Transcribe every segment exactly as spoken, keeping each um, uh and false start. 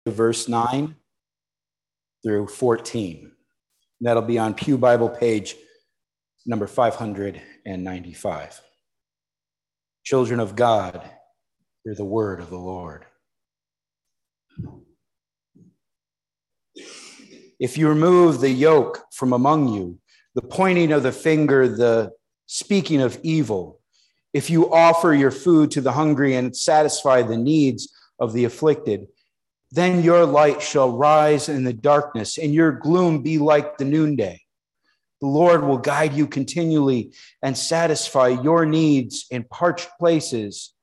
verse nine through fourteen. That'll be on Pew Bible page number five hundred ninety-five. Children of God, hear the word of the Lord. If you remove the yoke from among you, the pointing of the finger, the speaking of evil, if you offer your food to the hungry and satisfy the needs of the afflicted, then your light shall rise in the darkness, and your gloom be like the noonday. The Lord will guide you continually and satisfy your needs in parched places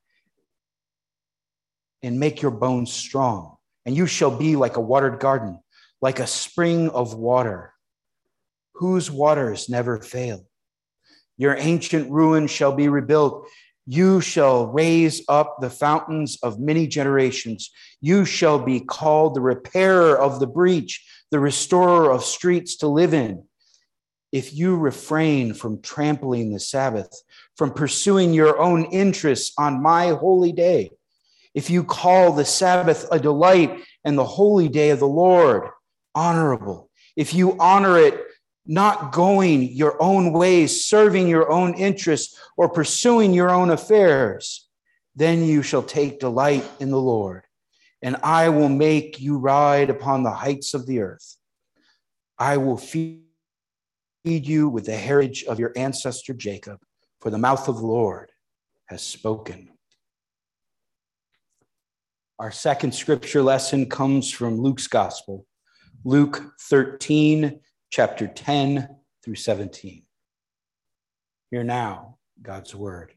and make your bones strong. And you shall be like a watered garden, like a spring of water, whose waters never fail. Your ancient ruins shall be rebuilt. You shall raise up the fountains of many generations. You shall be called the repairer of the breach, the restorer of streets to live in. If you refrain from trampling the Sabbath, from pursuing your own interests on my holy day, if you call the Sabbath a delight and the holy day of the Lord honorable, if you honor it, not going your own ways, serving your own interests, or pursuing your own affairs, then you shall take delight in the Lord, and I will make you ride upon the heights of the earth. I will feed you with the heritage of your ancestor Jacob, for the mouth of the Lord has spoken. Our second scripture lesson comes from Luke's gospel, Luke thirteen, chapter ten through seventeen. Hear now God's word.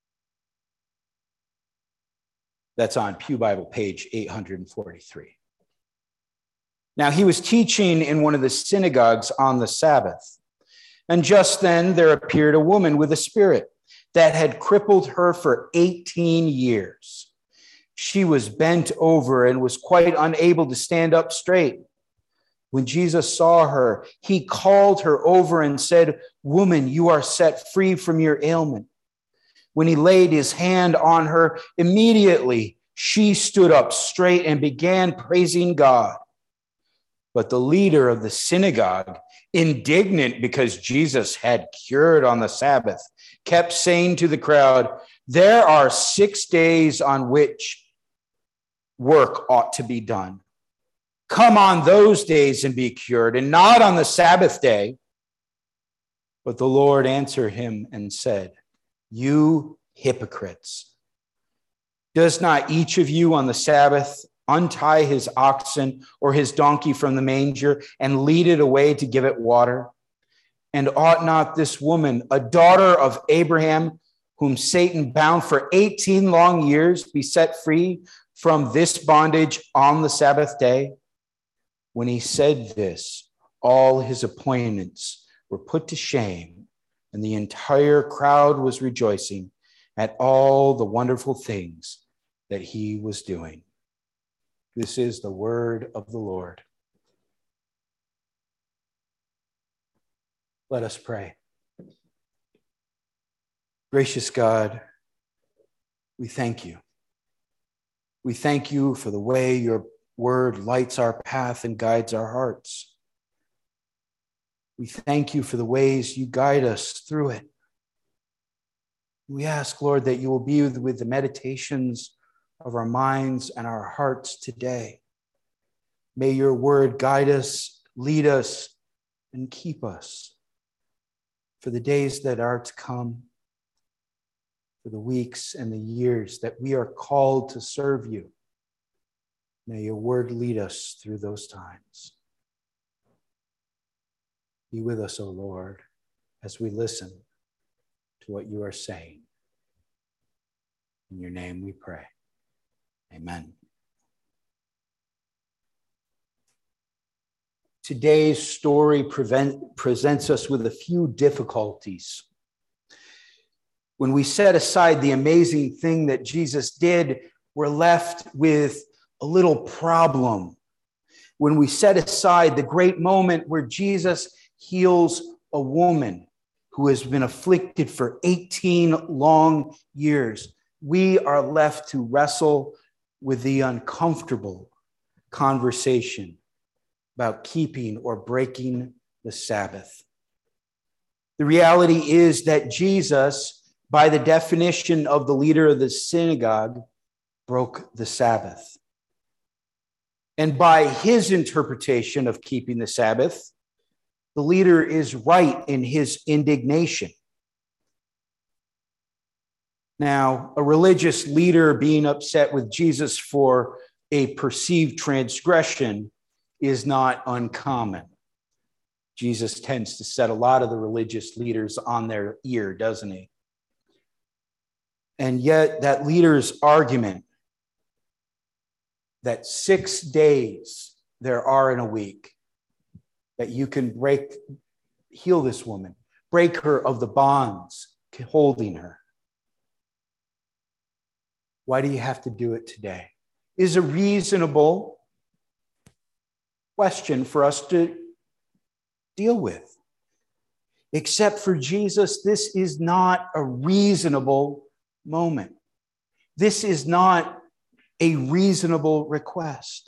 That's on Pew Bible page eight hundred forty-three. Now he was teaching in one of the synagogues on the Sabbath. And just then there appeared a woman with a spirit that had crippled her for eighteen years. She was bent over and was quite unable to stand up straight. When Jesus saw her, he called her over and said, "Woman, you are set free from your ailment." When he laid his hand on her, immediately she stood up straight and began praising God. But the leader of the synagogue, indignant because Jesus had cured on the Sabbath, kept saying to the crowd, "There are six days on which work ought to be done. Come on those days and be cured, and not on the Sabbath day." But the Lord answered him and said, "You hypocrites! Does not each of you on the Sabbath untie his oxen or his donkey from the manger and lead it away to give it water? And ought not this woman, a daughter of Abraham, whom Satan bound for eighteen long years, be set free from this bondage on the Sabbath day?" When he said this, all his opponents were put to shame, and the entire crowd was rejoicing at all the wonderful things that he was doing. This is the word of the Lord. Let us pray. Gracious God, we thank you. We thank you for the way your word lights our path and guides our hearts. We thank you for the ways you guide us through it. We ask, Lord, that you will be with the meditations of our minds and our hearts today. May your word guide us, lead us, and keep us for the days that are to come, for the weeks and the years that we are called to serve you. May your word lead us through those times. Be with us, O Lord, as we listen to what you are saying. In your name we pray. Amen. Today's story prevent, presents us with a few difficulties. When we set aside the amazing thing that Jesus did, we're left with a little problem. When we set aside the great moment where Jesus heals a woman who has been afflicted for eighteen long years, we are left to wrestle with the uncomfortable conversation about keeping or breaking the Sabbath. The reality is that Jesus, by the definition of the leader of the synagogue, broke the Sabbath. And by his interpretation of keeping the Sabbath, the leader is right in his indignation. Now, a religious leader being upset with Jesus for a perceived transgression is not uncommon. Jesus tends to set a lot of the religious leaders on their ear, doesn't he? And yet that leader's argument that six days there are in a week, that you can break, heal this woman, break her of the bonds holding her. Why do you have to do it today? Is a reasonable question for us to deal with. Except for Jesus, this is not a reasonable moment. This is not a reasonable request.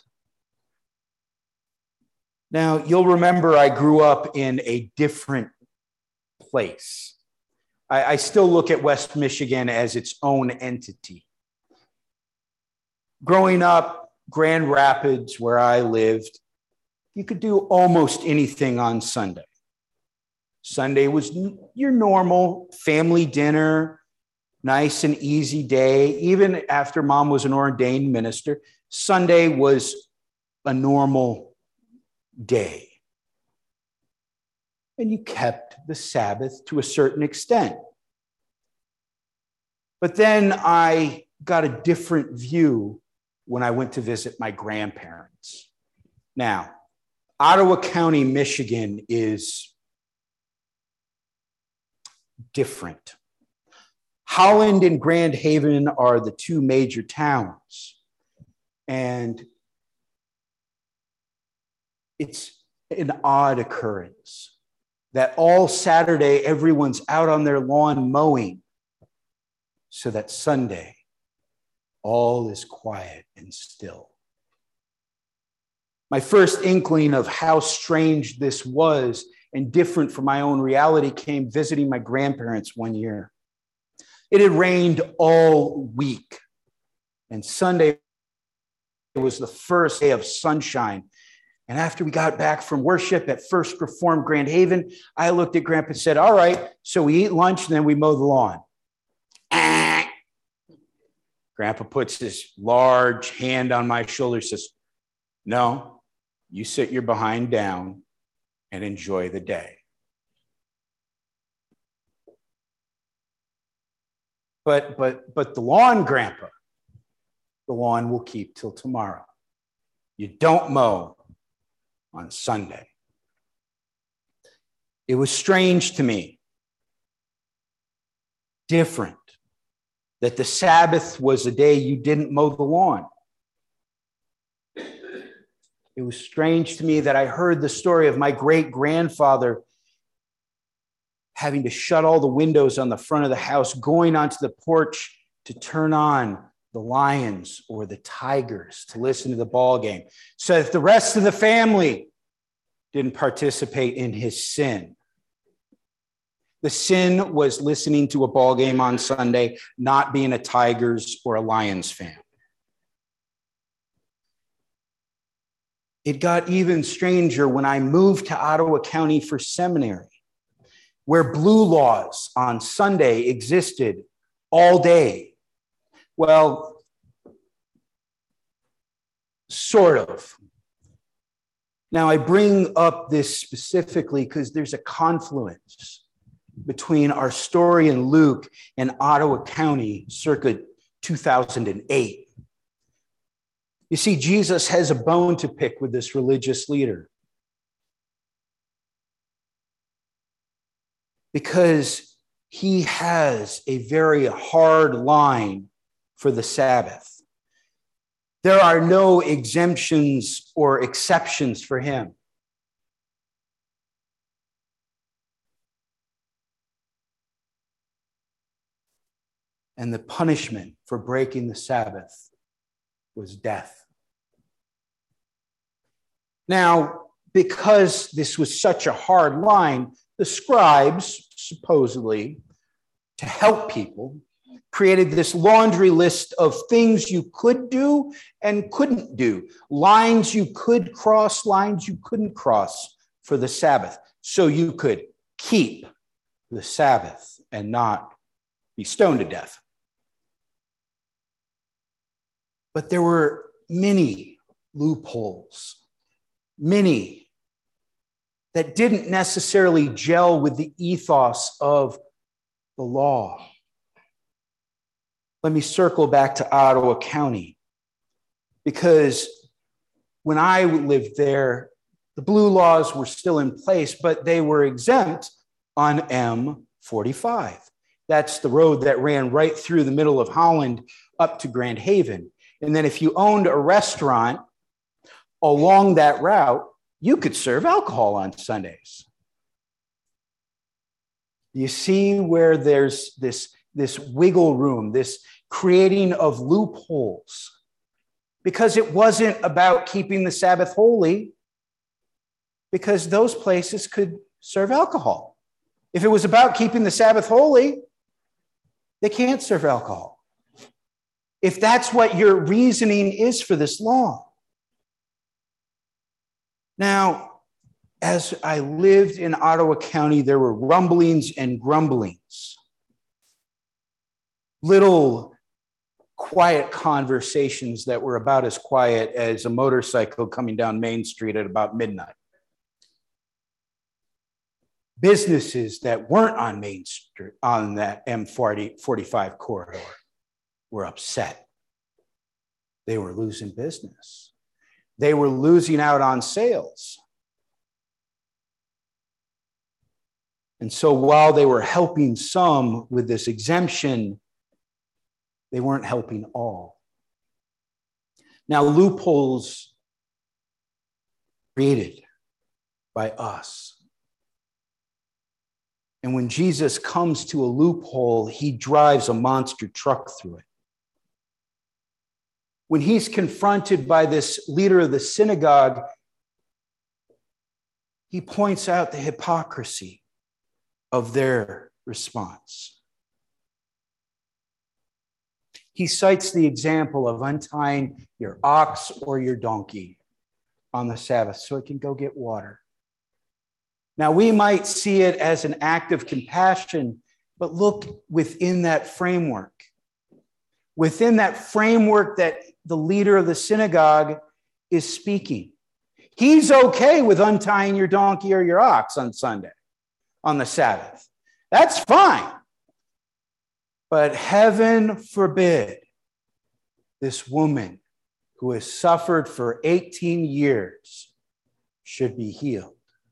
Now, you'll remember I grew up in a different place. I, I still look at West Michigan as its own entity. Growing up, Grand Rapids, where I lived, you could do almost anything on Sunday. Sunday was your normal family dinner, nice and easy day. Even after mom was an ordained minister, Sunday was a normal day. And you kept the Sabbath to a certain extent. But then I got a different view when I went to visit my grandparents. Now, Ottawa County, Michigan is different. Holland and Grand Haven are the two major towns. And it's an odd occurrence that all Saturday, everyone's out on their lawn mowing, so that Sunday, all is quiet and still. My first inkling of how strange this was and different from my own reality came visiting my grandparents one year. It had rained all week, and Sunday was the first day of sunshine. And after we got back from worship at First Reformed Grand Haven, I looked at Grandpa and said, all right, so we eat lunch and then we mow the lawn. Ah. Grandpa puts his large hand on my shoulder and says, no, you sit your behind down and enjoy the day. But, but, but the lawn, Grandpa, the lawn will keep till tomorrow. You don't mow on Sunday. It was strange to me, different, that the Sabbath was a day you didn't mow the lawn. It was strange to me that I heard the story of my great-grandfather having to shut all the windows on the front of the house, going onto the porch to turn on the Lions or the Tigers to listen to the ball game, so that the rest of the family didn't participate in his sin. The sin was listening to a ball game on Sunday, not being a Tigers or a Lions fan. It got even stranger when I moved to Ottawa County for seminary, where blue laws on Sunday existed all day. Well, sort of. Now, I bring up this specifically because there's a confluence between our story in Luke and Ottawa County circa two thousand eight. You see, Jesus has a bone to pick with this religious leader, because he has a very hard line for the Sabbath. There are no exemptions or exceptions for him. And the punishment for breaking the Sabbath was death. Now, because this was such a hard line, the scribes, supposedly, to help people, created this laundry list of things you could do and couldn't do, lines you could cross, lines you couldn't cross for the Sabbath, so you could keep the Sabbath and not be stoned to death. But there were many loopholes, many that didn't necessarily gel with the ethos of the law. Let me circle back to Ottawa County, because when I lived there, the blue laws were still in place, but they were exempt on M forty-five. That's the road that ran right through the middle of Holland up to Grand Haven. And then if you owned a restaurant along that route, you could serve alcohol on Sundays. You see where there's this, this wiggle room, this creating of loopholes, because it wasn't about keeping the Sabbath holy, because those places could serve alcohol. If it was about keeping the Sabbath holy, they can't serve alcohol. If that's what your reasoning is for this law. Now, as I lived in Ottawa County, there were rumblings and grumblings. Little quiet conversations that were about as quiet as a motorcycle coming down Main Street at about midnight. Businesses that weren't on Main Street, on that M forty-five corridor, were upset. They were losing business. They were losing out on sales. And so while they were helping some with this exemption, they weren't helping all. Now, loopholes created by us. And when Jesus comes to a loophole, he drives a monster truck through it. When he's confronted by this leader of the synagogue, he points out the hypocrisy of their response. He cites the example of untying your ox or your donkey on the Sabbath so it can go get water. Now, we might see it as an act of compassion, but look within that framework. Within that framework that the leader of the synagogue is speaking. He's okay with untying your donkey or your ox on Sunday, on the Sabbath. That's fine. But heaven forbid this woman who has suffered for eighteen years should be healed.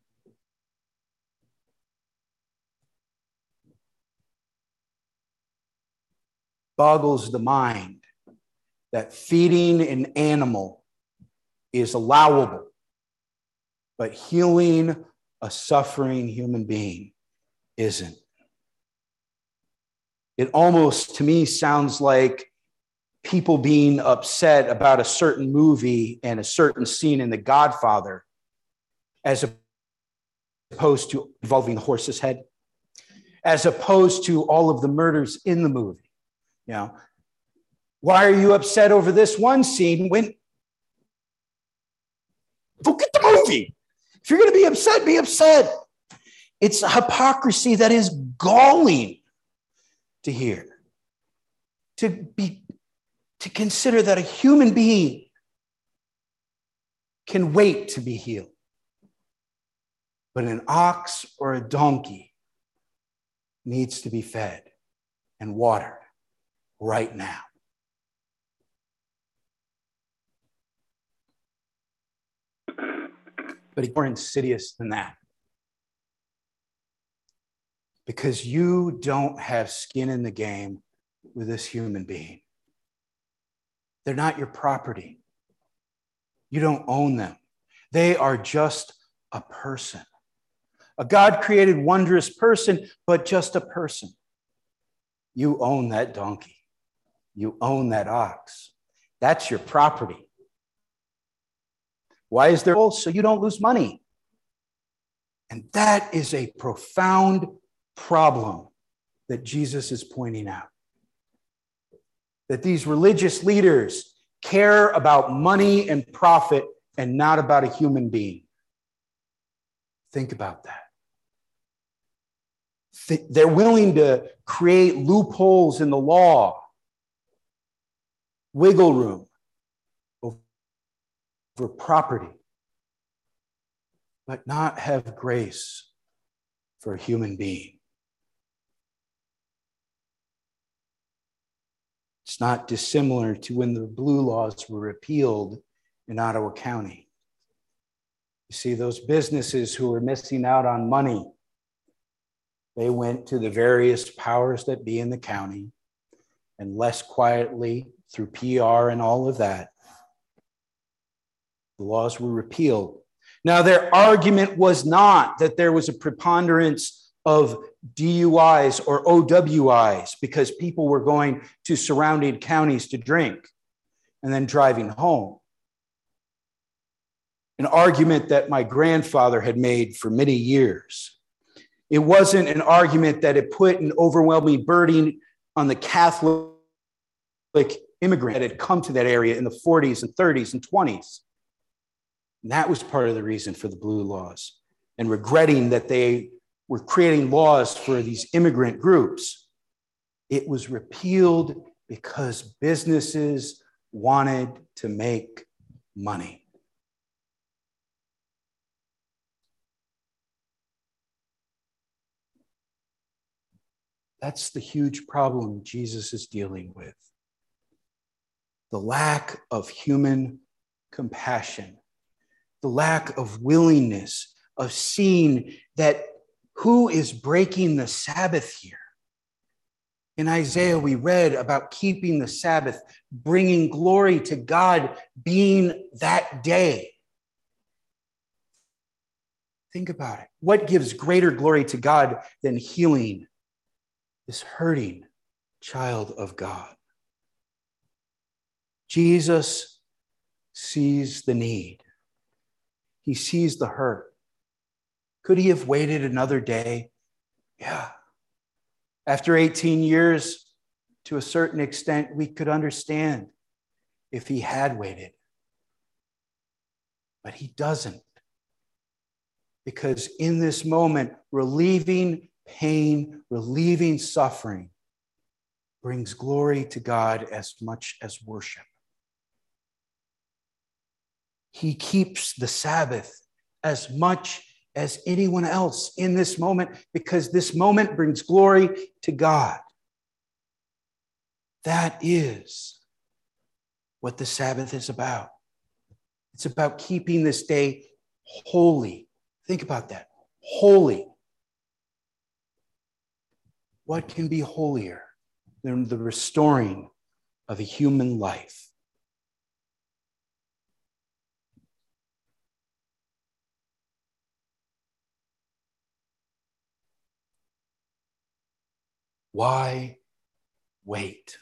Boggles the mind that feeding an animal is allowable, but healing a suffering human being isn't. It almost, to me, sounds like people being upset about a certain movie and a certain scene in The Godfather as opposed to involving the horse's head, as opposed to all of the murders in the movie. You know, why are you upset over this one scene when look at the movie? If you're going to be upset, be upset. It's a hypocrisy that is galling to hear. To be, to consider that a human being can wait to be healed, but an ox or a donkey needs to be fed and watered right now. But it's more insidious than that. Because you don't have skin in the game with this human being. They're not your property. You don't own them. They are just a person. A God-created, wondrous person, but just a person. You own that donkey. You own that ox. That's your property. Why is there? So you don't lose money. And that is a profound problem that Jesus is pointing out. That these religious leaders care about money and profit and not about a human being. Think about that. They're willing to create loopholes in the law, wiggle room over property, but not have grace for a human being. It's not dissimilar to when the blue laws were repealed in Ottawa County. You see, those businesses who were missing out on money, they went to the various powers that be in the county, and less quietly, through P R and all of that, the laws were repealed. Now, their argument was not that there was a preponderance of D U Is or O W Is because people were going to surrounding counties to drink and then driving home. An argument that my grandfather had made for many years. It wasn't an argument that it put an overwhelming burden on the Catholic immigrant that had come to that area in the forties and thirties and twenties. And that was part of the reason for the blue laws, and regretting that they were creating laws for these immigrant groups. It was repealed because businesses wanted to make money. That's the huge problem Jesus is dealing with. The lack of human compassion, the lack of willingness of seeing that who is breaking the Sabbath here. In Isaiah, we read about keeping the Sabbath, bringing glory to God, being that day. Think about it. What gives greater glory to God than healing this hurting child of God? Jesus sees the need. He sees the hurt. Could he have waited another day? Yeah. After eighteen years, to a certain extent, we could understand if he had waited. But he doesn't. Because in this moment, relieving pain, relieving suffering brings glory to God as much as worship. He keeps the Sabbath as much as anyone else in this moment because this moment brings glory to God. That is what the Sabbath is about. It's about keeping this day holy. Think about that. Holy. What can be holier than the restoring of a human life? Why wait?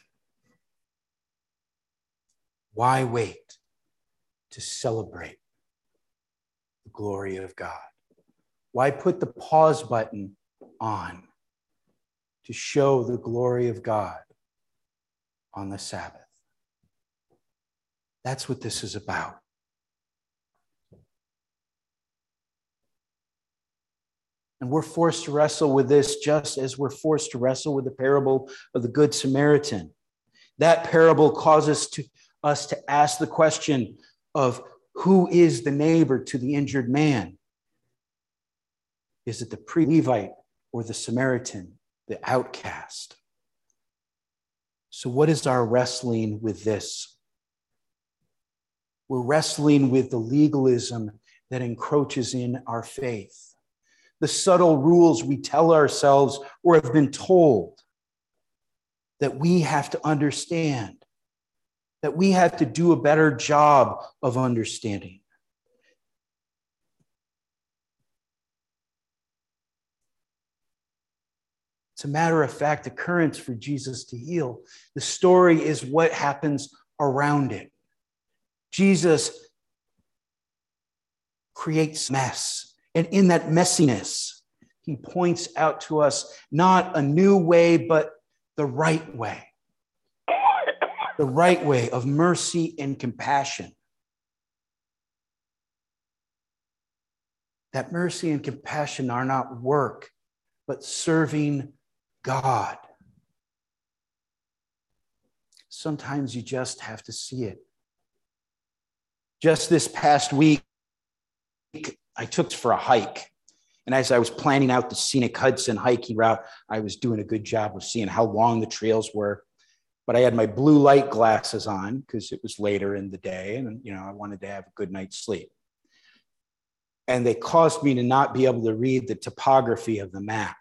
Why wait to celebrate the glory of God? Why put the pause button on to show the glory of God on the Sabbath? That's what this is about. And we're forced to wrestle with this just as we're forced to wrestle with the parable of the Good Samaritan. That parable causes to, us to ask the question of who is the neighbor to the injured man? Is it the pre-Levite or the Samaritan, the outcast? So what is our wrestling with this? We're wrestling with the legalism that encroaches in our faith. The subtle rules we tell ourselves or have been told that we have to understand, that we have to do a better job of understanding. It's a matter of fact occurrence for Jesus to heal. The story is what happens around it. Jesus creates mess. And in that messiness, he points out to us not a new way, but the right way. The right way of mercy and compassion. That mercy and compassion are not work, but serving God. Sometimes you just have to see it. Just this past week, I took for a hike. And as I was planning out the scenic Hudson hiking route, I was doing a good job of seeing how long the trails were. But I had my blue light glasses on because it was later in the day. And, you know, I wanted to have a good night's sleep. And they caused me to not be able to read the topography of the map.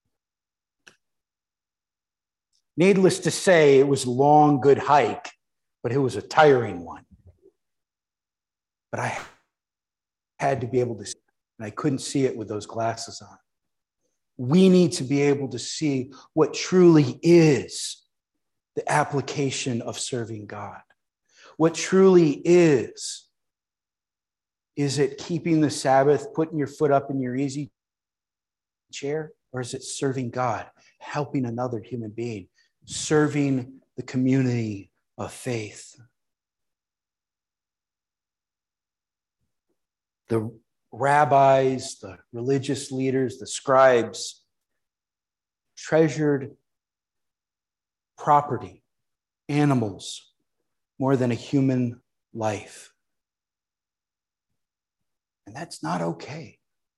Needless to say, it was a long, good hike, but it was a tiring one. But I had to be able to see, and I couldn't see it with those glasses on. We need to be able to see what truly is the application of serving God. What truly is, is it keeping the Sabbath, putting your foot up in your easy chair, or is it serving God, helping another human being, serving the community of faith? The rabbis, the religious leaders, the scribes treasured property, animals, more than a human life. And that's not okay.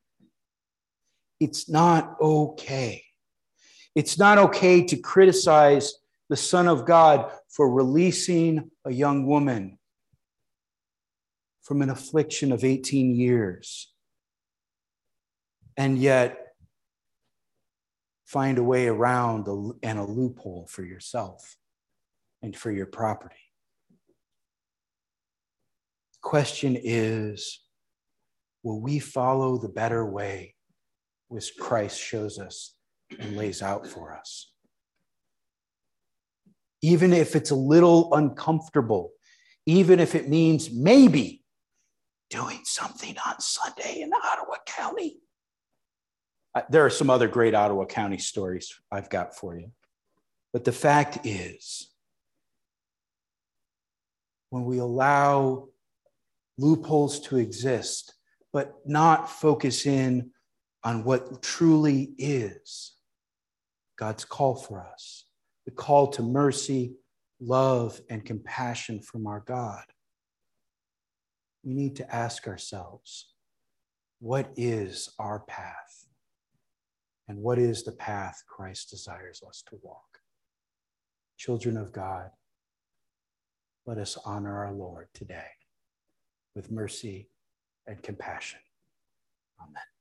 It's not okay. It's not okay to criticize the Son of God for releasing a young woman from an affliction of eighteen years, and yet find a way around a, and a loophole for yourself and for your property. The question is, will we follow the better way which Christ shows us and lays out for us? Even if it's a little uncomfortable, even if it means maybe doing something on Sunday in Ottawa County. Uh, there are some other great Ottawa County stories I've got for you. But the fact is, when we allow loopholes to exist, but not focus in on what truly is God's call for us, the call to mercy, love, and compassion from our God, we need to ask ourselves, what is our path? And what is the path Christ desires us to walk? Children of God, let us honor our Lord today with mercy and compassion. Amen.